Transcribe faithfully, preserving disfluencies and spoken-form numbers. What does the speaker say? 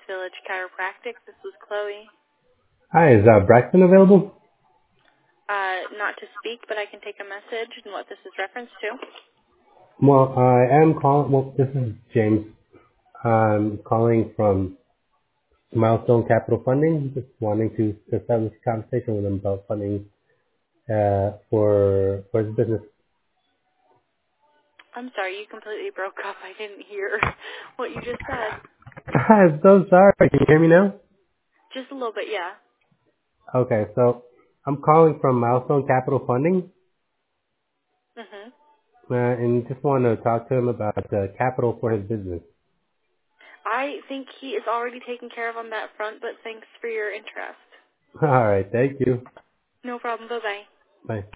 Village Chiropractic. This was Chloe. Hi, is uh, Braxton available? Uh, not to speak, but I can take a message and what this is reference to. Well, I am calling. Well, this is James. I'm calling from Milestone Capital Funding. Just wanting to establish a conversation with him about funding uh, for for his business. I'm sorry, you completely broke up. I didn't hear what you just said. I'm so sorry. Can you hear me now? Just a little bit, yeah. Okay, so I'm calling from Milestone Capital Funding, Mhm. uh, and just want to talk to him about uh, capital for his business. I think he is already taken care of on that front, but thanks for your interest. All right, thank you. No problem. Bye-bye. Bye.